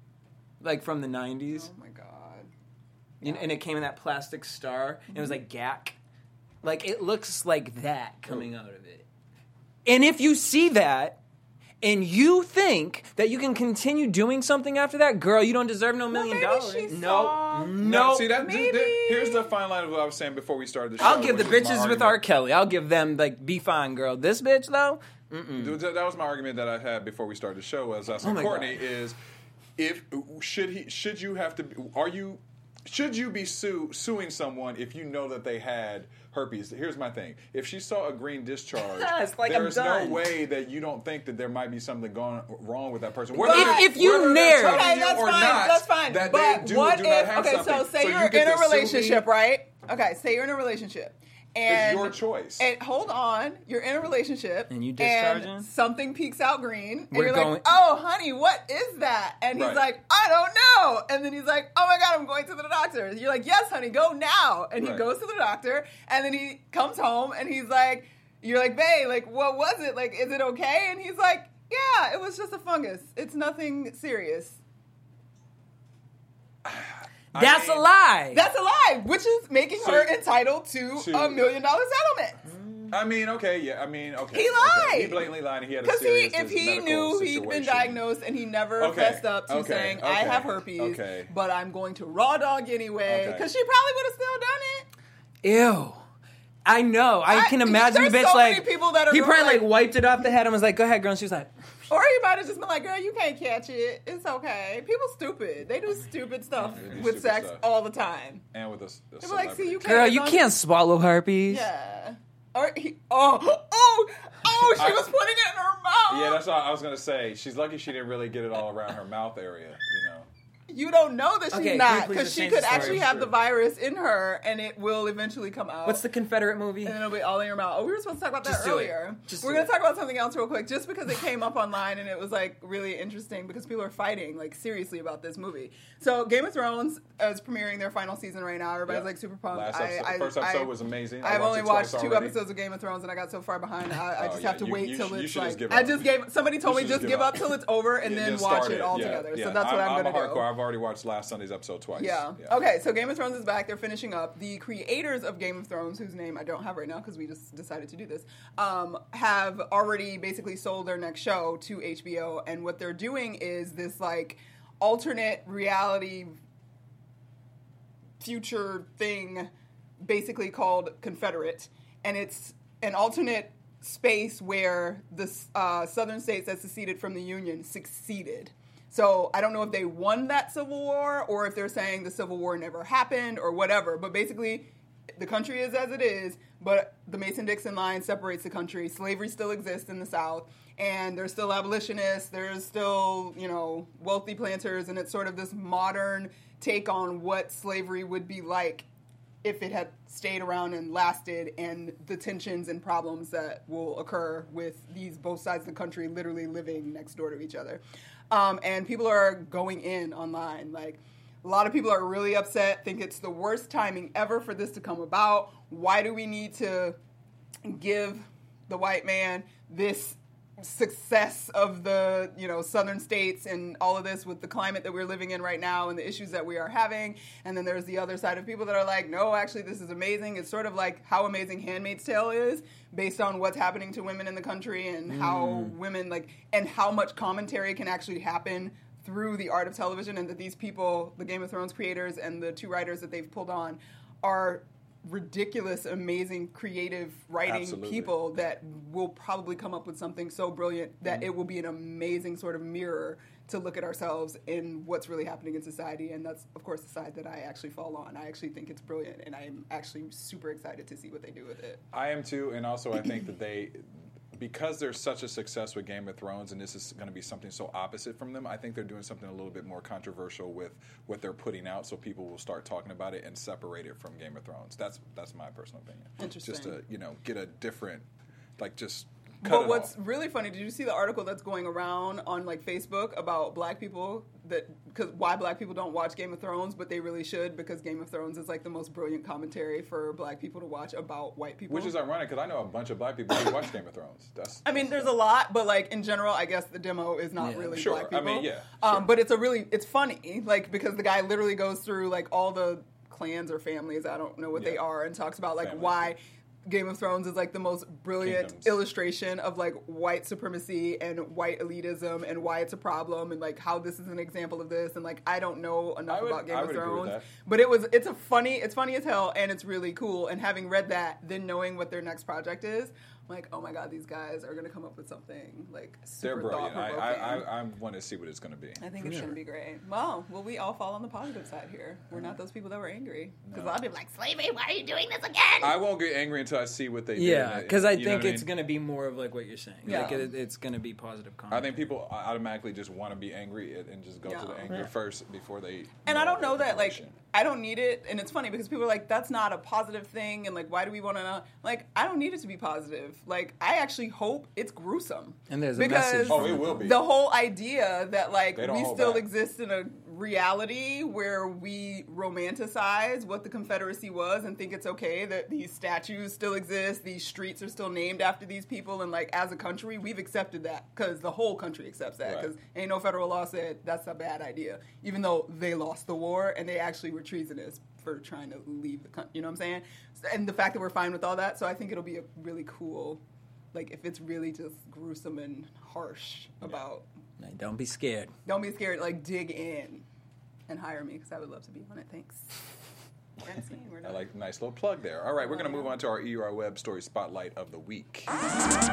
Like from the nineties? Oh my god. You know, and it came in that plastic star. And it was like gack. Like it looks like that coming out of it. And if you see that and you think that you can continue doing something after that, girl, you don't deserve no million maybe dollars. she No, saw- no. see that. maybe. th- here's the fine line of what I was saying before we started the show. I'll give the which is my bitches with R. argument. Kelly. I'll give them like be fine, girl. This bitch though. Th- That was my argument that I had before we started the show. As I Oh said, my Courtney God. is if should he should you have to are you should you be sue, suing someone if you know that they had herpes? Here's my thing: if she saw a green discharge, It's like I'm there's done. no way that you don't think that there might be something going wrong with that person. But- If- if you whether they're nared- telling Okay, you that's or fine. not, that's fine. that but they do what or do not if? have Okay, something. so say you you're get in a to sue me. relationship, right? Okay, say you're in a relationship. And, It's your choice. And hold on, you're in a relationship, And you discharge and him? something peeks out green, and We're you're going- like, "Oh, honey, what is that?" And he's Right. like, "I don't know." And then he's like, "Oh my god, I'm going to the doctor." And you're like, "Yes, honey, go now." And he Right. goes to the doctor, and then he comes home, and he's like, "You're like, babe, like, what was it? Like, is it okay?" And he's like, "Yeah, it was just a fungus. It's nothing serious." That's mean- a lie. That's a lie, which is making So- her entitled to, to- a million dollar settlement. I mean, okay, yeah. I mean, okay. He okay. lied. He blatantly lied. And he had a Because he, serious if he medical knew he'd been situation. diagnosed and he never Okay, fessed up to okay, saying, I okay, have herpes, okay. but I'm going to raw dog anyway, Okay. because she probably would have still done it. Ew. I know. I, I- can imagine the there's bitch so many like people that are he going, probably like, like- wiped it off the head and was like, "Go ahead, girl." And she was like, Or he might have just been like, girl, you can't catch it. It's okay. People stupid. They do stupid stuff Yeah, they do with stupid sex stuff. all the time. And with a, a They're like, see, you can't. "Girl, it's you on- can't swallow herpes." Yeah. Or he, oh, oh, oh, she I- was putting it in her mouth. Yeah, that's what I was gonna say. She's lucky she didn't really get it all around her mouth area, you know. You don't know that she's Okay, can not, you please because just she change could the story? actually have the virus in her, and it will eventually come out. What's the Confederate movie? And it'll be all in your mouth. Oh, we were supposed to talk about that Just do it. earlier. Just We're do going it. to talk about something else real quick, just because it came up online and it was like really interesting because people are fighting like seriously about this movie. So Game of Thrones is premiering their final season right now. Everybody's Yeah. like super pumped. Last episode, the first episode was amazing. I I've watched only it twice watched two already. episodes of Game of Thrones and I got so far behind. I, I Oh, just yeah. have to you- wait you till should- you it's should like just give I up. just gave somebody told You me should just just give give up up. till it's over and Yeah, then just watch start it all Yeah, together. yeah. So that's what I'm, I'm going to a do. hardcore. I've already watched last Sunday's episode twice. Yeah. Okay, so Game of Thrones is back. They're finishing up. The creators of Game of Thrones, whose name I don't have right now because we just decided to do this, um, have already basically sold their next show to H B O. And what they're doing is this like alternate reality future thing basically called Confederate. And it's an alternate space where the uh, southern states that seceded from the Union succeeded. So I don't know if they won that Civil War or if they're saying the Civil War never happened or whatever. But basically, the country is as it is, but the Mason-Dixon line separates the country. Slavery still exists in the South, and there's still abolitionists. There's still, you know, wealthy planters, and it's sort of this modern take on what slavery would be like if it had stayed around and lasted, and the tensions and problems that will occur with these both sides of the country literally living next door to each other. Um, and people are going in online. Like, a lot of people are really upset, think it's the worst timing ever for this to come about. Why do we need to give the white man this success of the, you know, southern states and all of this with the climate that we're living in right now and the issues that we are having? And then there's the other side of people that are like, no, actually this is amazing. It's sort of like how amazing Handmaid's Tale is based on what's happening to women in the country and mm. how women like, and how much commentary can actually happen through the art of television, and that these people, the Game of Thrones creators and the two writers that they've pulled on, are ridiculous, amazing, creative writing Absolutely. people that will probably come up with something so brilliant that Mm-hmm. it will be an amazing sort of mirror to look at ourselves in what's really happening in society. And that's, of course, the side that I actually fall on. I actually think it's brilliant, and I'm actually super excited to see what they do with it. I am too, and also I think that they, because there's such a success with Game of Thrones, and this is going to be something so opposite from them, I think they're doing something a little bit more controversial with what they're putting out, so people will start talking about it and separate it from Game of Thrones. That's that's my personal opinion. Interesting. Just to, you know, get a different, like, just cut But it what's off. really funny, did you see the article that's going around on like Facebook about black people that because why black people don't watch Game of Thrones, but they really should, because Game of Thrones is like the most brilliant commentary for black people to watch about white people. Which is ironic, because I know a bunch of black people who watch Game of Thrones. That's, I mean, there's a lot, but like in general, I guess the demo is not Yeah. really Sure. black I people. mean, yeah, Um, sure. but it's a really, it's funny, like because the guy literally goes through like all the clans or families, I don't know what they Yeah. are, and talks about like Families, why Game of Thrones is like the most brilliant Kingdoms. illustration of like white supremacy and white elitism and why it's a problem, and like how this is an example of this, and like I don't know enough I would- about Game I of would agree with Thrones, that. but it was it's a funny it's funny as hell, and it's really cool. And having read that, then knowing what their next project is, I'm like, oh my god, these guys are gonna come up with something like They're super brilliant. I, thought-provoking. I, I, I want to see what it's going to be. I think it's going to be great. Well, will we all fall on the positive side here? We're not those people that were angry. Because a lot of people are like, slavery, why are you doing this again? I won't get angry until I see what they do. Yeah, and because I you know think what it's mean? going to be more of like what you're saying. Yeah. Like it, it's going to be positive I comment. think people automatically just want to be angry and and just go to the Yeah. anger first before they. And I don't know the that, like, information. I don't need it. And it's funny because people are like, that's not a positive thing. And like, why do we want to know? Like, I don't need it to be positive. Like, I actually hope it's gruesome. And there's a because message. Oh, it will be. The whole idea that like They don't we hold still back. exist in a reality where we romanticize what the Confederacy was and think it's okay that these statues still exist, these streets are still named after these people, and like as a country, we've accepted that because the whole country accepts that because Right. ain't no federal law said that's a bad idea, even though they lost the war and they actually were treasonous for trying to leave the country. You know what I'm saying? And the fact that we're fine with all that, so I think it'll be a really cool, like if it's really just gruesome and harsh about. Like, don't be scared. Don't be scared. Like, dig in and hire me because I would love to be on it. Thanks. Francine, we're I done. like nice little plug there. All right, we're going to move on to our E U R Web Story Spotlight of the Week. E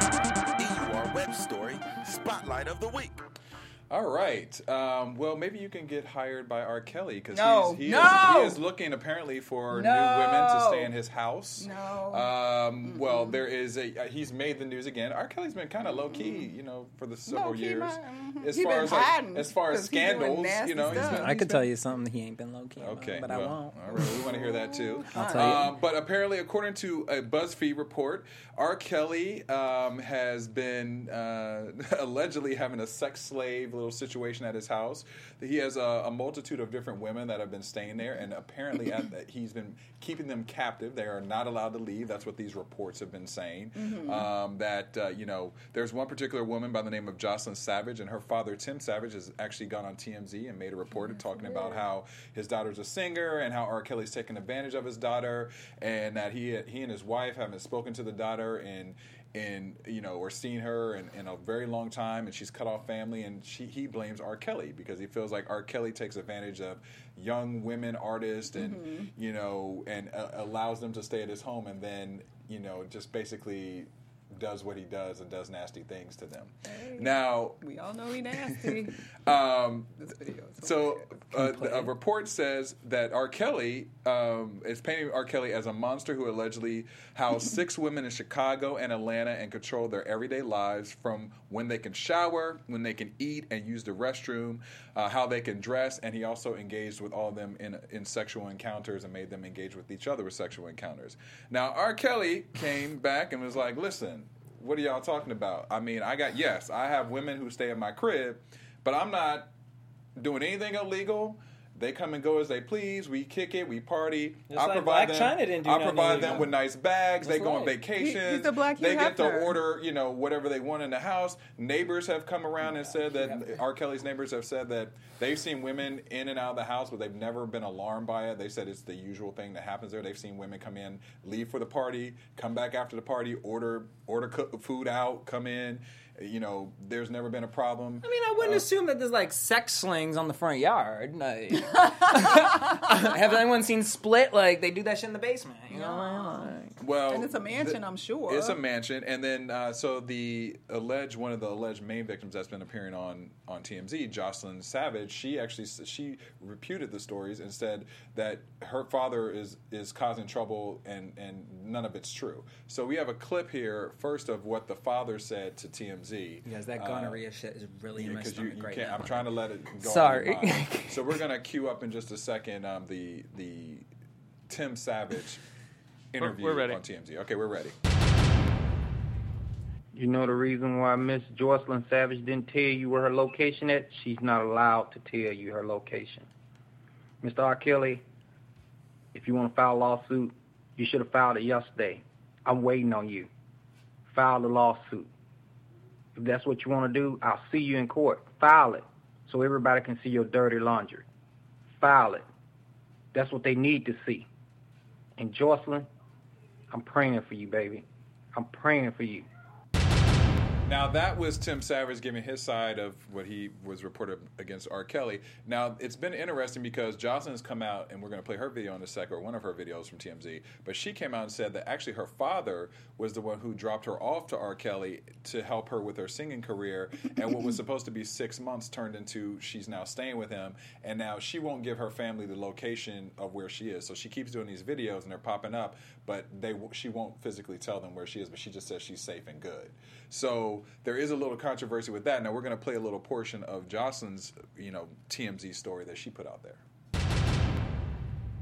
U R Web Story Spotlight of the Week. All right. Um, well, maybe you can get hired by R. Kelly because No. he's, he, No. is, he is looking apparently for No. new women to stay in his house. No. Um, well, there is a. Uh, he's made the news again. R. Kelly's been kind of low key, you know, for the several Low-key, years. my- mhm. As He far been as like, hiding as far as 'cause he doing scandals, nasty you know, he's stuff. been. I could tell you something he ain't been low key. Okay, but well, I won't. All right, we want to hear that too. I'll tell you. Um, but apparently, according to a BuzzFeed report, R. Kelly um, has been uh, allegedly having a sex slave little situation at his house. He has a, a multitude of different women that have been staying there, and apparently at, he's been keeping them captive. They are not allowed to leave. That's what these reports have been saying. Mm-hmm. Um, that uh, you know, there's one particular woman by the name of Jocelyn Savage, and her father Tim Savage has actually gone on T M Z and made a report talking about how his daughter's a singer and how R. Kelly's taken advantage of his daughter, and that he he and his wife haven't spoken to the daughter and. And you know, or seen her in, in a very long time, and she's cut off family, and she he blames R. Kelly because he feels like R. Kelly takes advantage of young women artists, and Mm-hmm. you know, and uh, allows them to stay at his home, and then you know, just basically does what he does and does nasty things to them. Now, We all know he nasty. um, This video is so hilarious. uh, a report says that R. Kelly um, is painting R. Kelly as a monster who allegedly housed six women in Chicago and Atlanta and controlled their everyday lives, from when they can shower, when they can eat and use the restroom, uh, how they can dress, and he also engaged with all of them in in sexual encounters and made them engage with each other with sexual encounters. Now, R. Kelly came back and was like, listen, what are y'all talking about? I mean, I got, yes, I have women who stay in my crib, but I'm not doing anything illegal. They come and go as they please. We kick it. We party. Just I like provide Blac them. Chyna didn't do I nothing provide illegal. them with nice bags. That's they go on right. vacations. He- he's the Black They Hugh get to Hefner. order, you know, whatever they want in the house. Neighbors have come around and said that R. Kelly's neighbors have said that they've seen women in and out of the house, but they've never been alarmed by it. They said it's the usual thing that happens there. They've seen women come in, leave for the party, come back after the party, order order cook food out, come in. You know, there's never been a problem. I mean, I wouldn't assume that there's like sex slings on the front yard. Like, have anyone seen Split? Like, they do that shit in the basement. You know, like, Well, And it's a mansion, the- I'm sure. It's a mansion, and then uh, so the alleged one of the alleged main victims that's been appearing on on T M Z, Jocelyn Savage, she actually s- she reputed the stories and said that her father is is causing trouble, and and none of it's true. So we have a clip here first of what the father said to T M Z. because that gonorrhea shit is really in my Because you, stomach you right can't. now. I'm trying to let it go. Sorry. on your mind. So we're gonna queue up in just a second um, the the Tim Savage interview we're ready. on T M Z. Okay, we're ready. You know the reason why Miss Jocelyn Savage didn't tell you where her location at? She's not allowed to tell you her location. Mister R. Kelly, if you want to file a lawsuit, you should have filed it yesterday. I'm waiting on you. File the lawsuit. If that's what you want to do, I'll see you in court. File it so everybody can see your dirty laundry. File it. That's what they need to see. And Jocelyn, I'm praying for you, baby. I'm praying for you. Now, that was Tim Savage giving his side of what he was reported against R. Kelly. Now, it's been interesting because Jocelyn's come out, and we're going to play her video in a sec, or one of her videos from T M Z, but she came out and said that actually her father was the one who dropped her off to R. Kelly to help her with her singing career, and what was supposed to be six months turned into she's now staying with him, and now she won't give her family the location of where she is. So she keeps doing these videos, and they're popping up, but they she won't physically tell them where she is, but she just says she's safe and good. So there is a little controversy with that. Now we're going to play a little portion of Jocelyn's, you know, T M Z story that she put out there.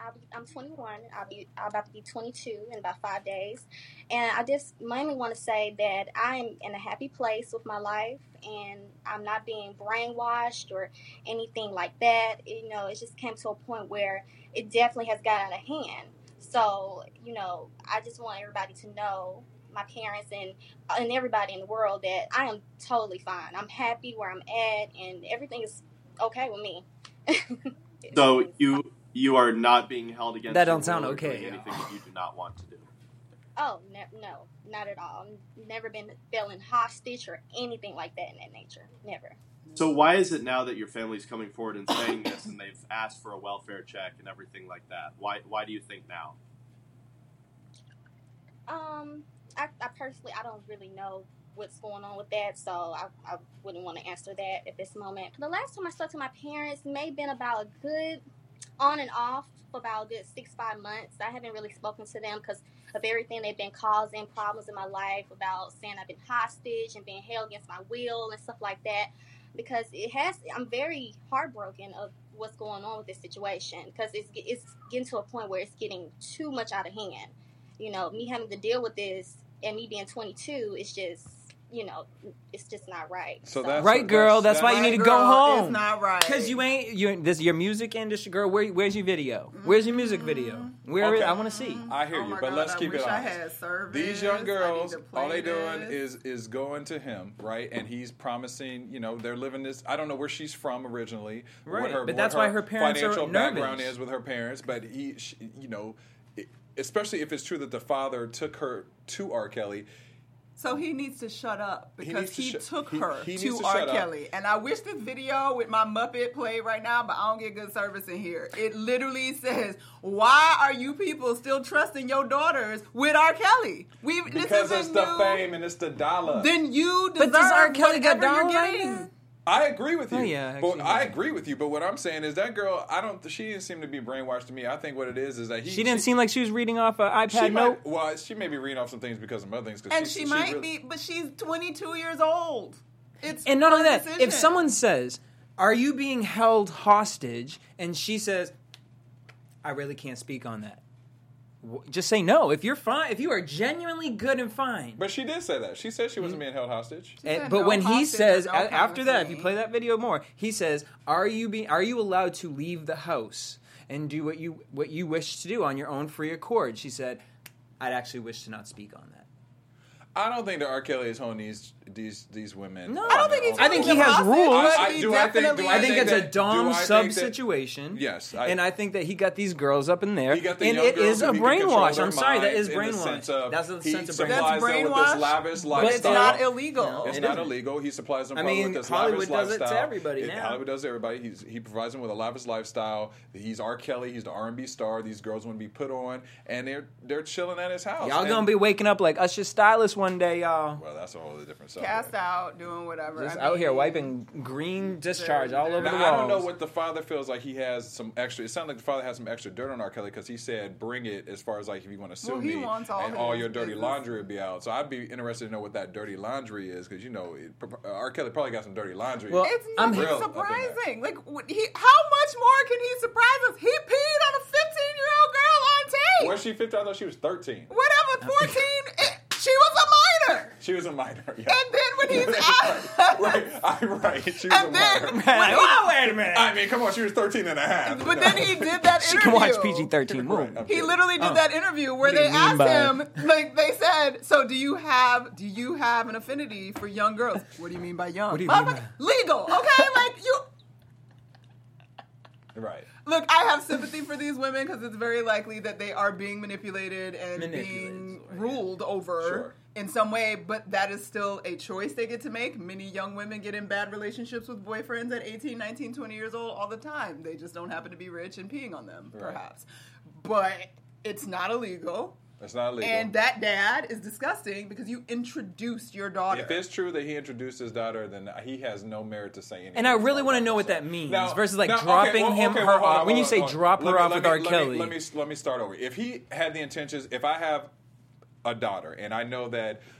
I'll be, I'm twenty-one. I'll be I'm about to be twenty-two in about five days, and I just mainly want to say that I'm in a happy place with my life, and I'm not being brainwashed or anything like that. You know, it just came to a point where it definitely has gotten out of hand. So, you know, I just want everybody to know, my parents and and everybody in the world, that I am totally fine. I'm happy where I'm at, and everything is okay with me. So you you are not being held against That your don't sound will or okay. doing anything that you do not want to do. Oh, ne- no, not at all. I've never been feeling hostage or anything like that in that nature. Never. So why is it now that your family's coming forward and saying this, and they've asked for a welfare check and everything like that? Why why do you think now? Um, I, I personally, I don't really know what's going on with that, so I, I wouldn't want to answer that at this moment. The last time I spoke to my parents may have been about a good on and off for about a good six, five months. I haven't really spoken to them because of everything they've been causing problems in my life, about saying I've been hostage and being held against my will and stuff like that, because it has, I'm very heartbroken of what's going on with this situation, because it's, it's getting to a point where it's getting too much out of hand. You know, me having to deal with this and me being twenty-two, it's just, you know, it's just not right. So that's Right, girl. That's, why you need to go home. It's not right. Because you ain't you. This your music industry, girl. Where, where's your video? Where's your music video? Where Okay. I want to see. I hear Oh you, my but God, let's I keep wish it I honest. had service. These young I girls, need to play all they doing this. is is going to him, right? And he's promising, you know, they're living this. I don't know where she's from originally, Right, what her, but what that's why her parents are financial background nervous. is with her parents. But he, she, you know, it, especially if it's true that the father took her to R. Kelly. So he needs to shut up He because needs to he, shut- took he- her he needs to to R. shut up. Kelly. And I wish this video with my Muppet played right now, but I don't get good service in here. It literally says, why are you people still trusting your daughters with R. Kelly? We Because this it's isn't the new. fame and it's the dollar. Then you deserve But does R. Kelly got whatever dollar you're like getting. that? I agree with you. Oh, yeah, but actually, I yeah. agree with you. But what I'm saying is that girl, I don't. She didn't seem to be brainwashed to me. I think what it is is that he. She didn't seem like she was reading off an She iPad note. might, well, she may be reading off some things because of other things. 'cause And she, she, might really- be, but she's twenty-two years old. It's And not her only that, decision. if someone says, "Are you being held hostage?" and she says, "I really can't speak on that," w- just say no. If you're fine, if you are genuinely good and fine. But she did say that. She said she wasn't being held hostage. And- said but no when he hostage says or a- no after that, if you privacy. play that video more, he says, "Are you being? Are you allowed to leave the house and do what you what you wish to do on your own free accord?" She said, "I'd actually wish to not speak on that." I don't think that R. Kelly is holding these these these women. No, on I don't their think he's own. I think he holding has them rules. hostage, I- but I- he do I think- do definitely- I I think think it's a that- dom do I sub think that- situation. Yes, I- and I think that he got these girls up in there, He got the and young it girls is who a he can control brainwash. their I'm sorry, that minds is in the brainwash. sense of That's the he sense of supplies brainwash. That's them with brainwash, this lavish but lifestyle. it's not illegal. No, It's It not isn't. illegal. He supplies them I probably mean, with this Hollywood lavish does it to lifestyle. everybody It- now. Hollywood does to everybody. He's, he provides them with a lavish lifestyle. He's R. Kelly. He's the R and B star. These girls want to be put on, and they're they're chilling at his house. Y'all And- gonna be waking up like Usher Stylist one day, y'all. Well, that's a whole different subject. Cast out, doing whatever. Just I out here mean, wiping green discharge all over Now, the I walls. don't know what the father feels like. He has some extra. It sounds like the father has some extra dirt on R. Kelly because he said, "Bring it." As far as like if you want to sue Well, he me, wants all and his all your dirty business. laundry will be out. So I'd be interested to know what that dirty laundry is because you know it, R. Kelly probably got some dirty laundry. Well, It's I'm nothing real up in there. surprising. Like, what- he, how much more can he surprise us? He peed on a fifteen-year-old girl on tape. Was she fifteen? I thought she was thirteen. Whatever, fourteen. it, she was a minor. She was a minor. Yeah. And then when he's out, right, I'm right. She was and a then minor. Like, oh, wait a minute. I mean, come on, she was thirteen and a half. but then he did that She interview. can watch P G thirteen movie. Right, I'm He kidding. literally did Oh. that interview where What do they you mean asked by- him, like they said, so do you have do you have an affinity for young girls? What do you mean by young? What do you Well, mean like, legal, okay? Like you Right. look, I have sympathy for these women because it's very likely that they are being manipulated and Manipulated, being yeah. ruled over Sure. in some way, but that is still a choice they get to make. Many young women get in bad relationships with boyfriends at eighteen, nineteen, twenty years old all the time. They just don't happen to be rich and peeing on them, Right. perhaps. But it's not illegal. That's not illegal. And that dad is disgusting because you introduced your daughter. If it's true that he introduced his daughter, then he has no merit to say anything. And I really want to about know what himself. that means Now- versus like now, okay, dropping well, him okay, her well, hold on, off. When you hold say on. drop Let her me- off let with me- R. let me- Kelly, Let me let me start over. If he had the intentions, if I have a daughter and I know that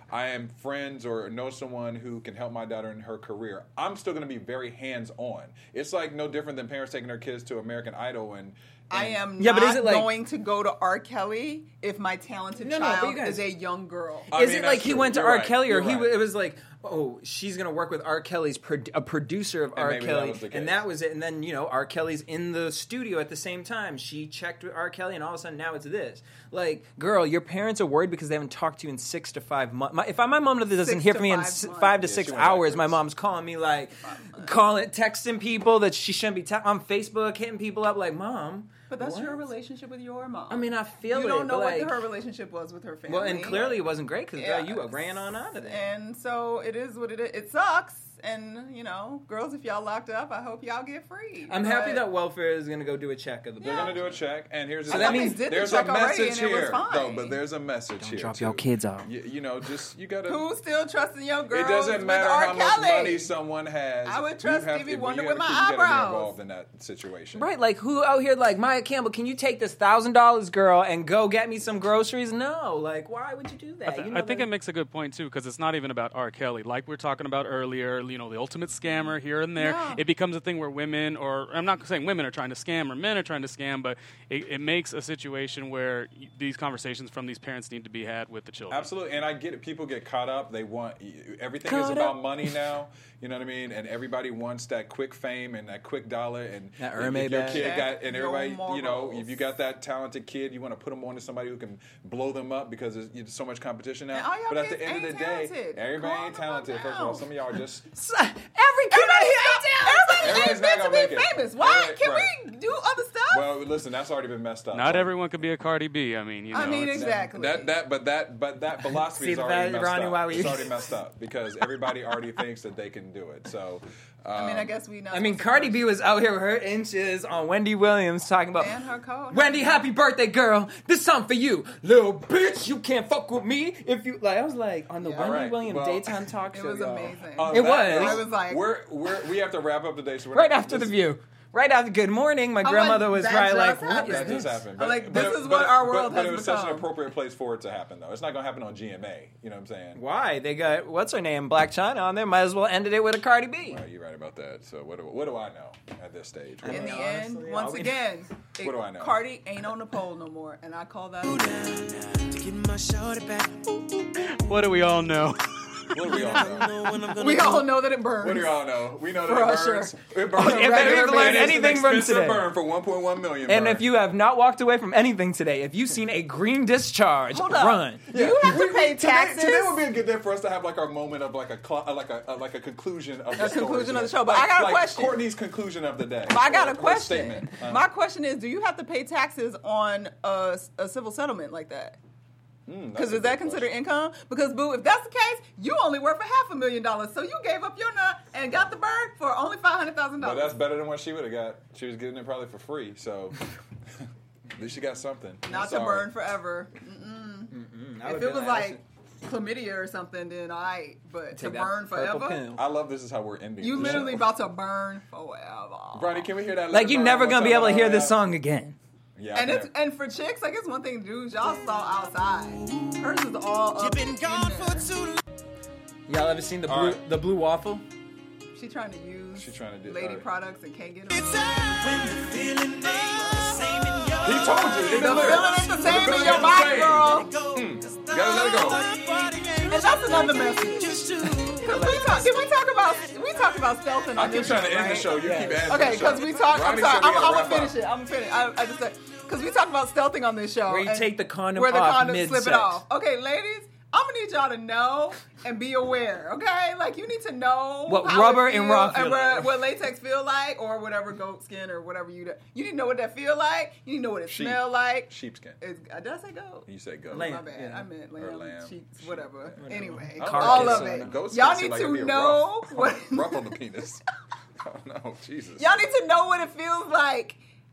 I am friends or know someone who can help my daughter in her career, I'm still going to be very hands-on. It's like no different than parents taking their kids to American Idol and. I am Yeah, not but is it like- going to go to R. Kelly if my talented No, no, but child you guys- is a young girl. I Is mean, it like that's he true. went to You're R. right. Kelly, or You're he right. it was like, oh, she's gonna work with R. Kelly's pro- a producer of And R. maybe that Kelly, was the case. and that was it. And then you know, R. Kelly's in the studio at the same time. She checked with R. Kelly, and all of a sudden now it's this. Like, girl, your parents are worried because they haven't talked to you in six to five months. My, if I, my mom doesn't Six hear to from me in five s- months. five to Yeah, six she went hours, my backwards. mom's calling me like, calling, texting people that she shouldn't be te- on Facebook, hitting people up like, Mom. But that's what? your relationship with your mom. I mean, I feel you it. don't know but what like, her relationship was with her family. well, and clearly it wasn't great because Yeah. you ran on out of there. And so it is what it is. It sucks. And, you know, girls, if y'all locked up, I hope y'all get free. I'm happy But- that welfare is going to go do a check of the They're Yeah. going to do a check, and here's the So thing. that means- They did the there's a check already, message and it was here. fine. No, but there's a message Don't here. drop too. your kids off. You, you know, just you got to. Who's still trusting your girls It doesn't matter with R. how Kelly? much money someone has. I would You trust have Stevie to- Wonder you with gotta- my you gotta eyebrows. be involved in that situation. Right, like who out here like Maya Campbell? Can you take this thousand dollars, girl, and go get me some groceries? No, like why would you do that? I, th- you I think that- it makes a good point too, because it's not even about R. Kelly. Like we were talking about earlier, you know, the ultimate scammer here and there. Yeah. It becomes a thing where women, or I'm not saying women are trying to scam or men are trying to scam, but it, it makes a situation where y- these conversations from these parents need to be had with the children. Absolutely, and I get it. People get caught up. They want everything is Caught about up. money now. You know what I mean? And everybody wants that quick fame and that quick dollar. And That if Hermes your bag. kid Check got and your everybody, you know, morals. if you got that talented kid, you want to put them on to somebody who can blow them up because there's, there's so much competition now. And all y'all But at the kids end of the ain't day, talented. everybody Calm ain't the fuck talented. First of all, down. some of y'all are just. every kid Everybody, out here. everybody Everybody's ain't not meant to gonna be make it. famous. Why? Right, Can right. we do other stuff? Well, listen, that's already been messed up. Not everyone could be a Cardi B. I mean, you know. I mean, it's- exactly. That that but that but that philosophy See is already that, messed Ronnie, up. why we- It's already messed up because everybody already thinks that they can do it. So um, I mean, I guess we know. I mean, Cardi B was out here with her inches on Wendy Williams talking about And her code. Wendy, happy birthday, girl. This song for you, little bitch. You can't fuck with me if you like. I was like on the Yeah. Wendy Right. Williams Well, daytime talk It show. was y'all. amazing. on It that was. note, I was like- we're, we're we have to wrap up today. So we're Right not- after the this- view. Right after Good Morning, my I'm grandmother like, was that probably like, just "What is happened. That this?" just happened. I'm like, But- this but- is but- what our world but, but has it was such an become. appropriate place for it to happen, though. It's not going to happen on G M A. You know what I'm saying? Why? They got what's her name, Black China on there. Might as well ended it with a Cardi B. Right, you're right about that. So what do, what do I know at this stage? What In do the I know? end, honestly, once all we- again, it, What do I know? Cardi ain't on the pole no more, and I call that. To get my shorty back. What do we all know? What do we all know? Know when I'm gonna We go. all know that it burns. What do y'all know? We know For that it Usher. burns. It burns. If we've learned anything from expensive today. burn for one point one million. And burn. if you have not walked away from anything today, if you've seen a green discharge, Hold up. run. Do you have to We- pay today- taxes? Today would be a good day for us to have like our moment of like a cl- uh, like a uh, like a conclusion of the A conclusion story. of the show, but Like- I got a like question. Courtney's conclusion of the day. But I got Or a her question. statement. Uh, My question is, do you have to pay taxes on a, a civil settlement like that? mm, Because that's a is that good considered question. income? Because, boo, if that's the case, you only work for half a million dollars. So you gave up your nut and got the bird for only five hundred thousand But dollars. that's better than what she would have got. She was getting it probably for free. So at least she got something. Not I'm to sorry. burn forever. Mm-mm. I If would it be was I like chlamydia or something, then I. But to take that burn purple forever, pill. I love this is how we're ending. you the literally show. about to burn forever. Ronnie, can we hear that? Like you're never Let It Burn gonna be one able to time? hear this song again. Yeah, I And it's can. and for chicks, like it's one thing to do. Y'all saw outside. Hers is all You up been in gone there. for too long. Y'all ever seen the All blue right. the blue waffle? She trying to use She trying to do- lady all right. products and can't get them. It's when the feeling ain't the same in your He told you. It The is feeling ain't the same in feeling your ain't the body, same. girl. go. Gotta let it go. And that's another message. Just to Can we talk, can we talk about we talked about stealthing on I keep this trying show, to end the right? show. You Yeah. keep adding. Okay, because we talked. I'm Ronnie sorry. said we I'm, gotta I'm wrap gonna finish up. it. I'm gonna finish. I, I just said because we talked about stealthing on this show. Where you and take the condom where the off condom slip mid-sex. it off. Okay, ladies. I'm gonna need y'all to know and be aware, okay? Like you need to know What how rubber it and feel, raw feel and what, like. what latex feel like, or whatever goat skin or whatever you. Do. You need to know what that feel like. You need to know what it Sheep. smell like. Sheepskin. It's, uh, did I say goat? You said go. Lamb. My bad. Yeah. I meant Or lamb, lamb. cheeks, whatever. Anyway, I don't all know. of The it. goat skin Y'all seem need like it'd to be know rough. what. rough on the penis. Oh no, Jesus. Y'all need to know what it feels like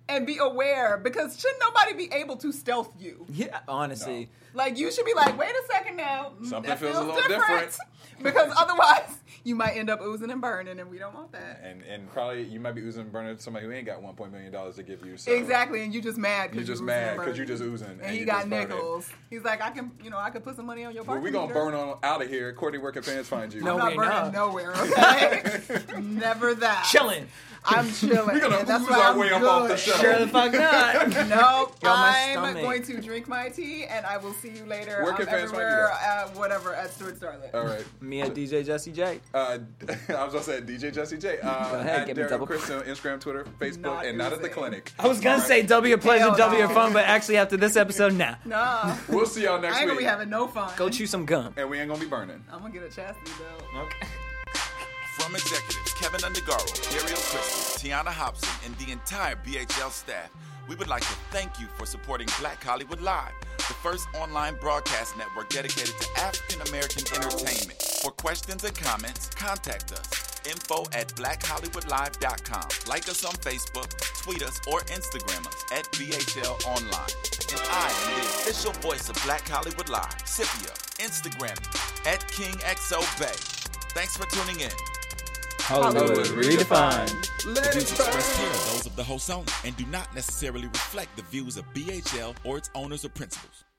and be aware, because shouldn't nobody be able to stealth you? Yeah, honestly. Like, you should be like, wait a second now. Something that feels a little different. Because otherwise, you might end up oozing and burning, and we don't want that. And and probably you might be oozing and burning somebody who ain't got one point million dollars to give you. So. Exactly, and you just mad because You just you mad because you just oozing. And, and he you got just burning. nickels. He's like, I can, you know, I could put some money on your Well, parking we gonna meter. burn on out of here. Courtney, where can fans find you? No, I'm not we burning not. nowhere, okay? Never that. Chilling. I'm chilling. We're gonna and that's ooze why our I'm way up good. off the show. Sure the fuck not. Nope. Yo, my I'm stomach. going to drink my tea, and I will see you later. Where I'm can fans find you, everywhere, though? uh, whatever, at Stuart Starlet. All right. Me and D J Jesse J. Uh, I was gonna say D J Jesse J. Uh, Go ahead, at give me Derek double- Chris on Instagram, Twitter, Facebook, Not and not at the oozing. clinic. I was gonna say W pleasure, Hell W no. fun, but actually after this episode, nah. Nah. We'll see y'all next I ain't gonna week. be having no fun. Go chew some gum. and we ain't gonna be burning. I'm gonna get a chastity belt. Okay. From executives Kevin Undergaro, Dario Christie, Tiana Hobson, and the entire B H L staff, we would like to thank you for supporting Black Hollywood Live, the first online broadcast network dedicated to African American entertainment. For questions and comments, contact us. Info at black hollywood live dot com. Like us on Facebook, tweet us, or Instagram us at B H L Online. And I am the official voice of Black Hollywood Live, Scipio, Instagram me at King X O Bay. Thanks for tuning in. Hollywood redefined. The views expressed here are those of the host only and do not necessarily reflect the views of B H L or its owners or principals.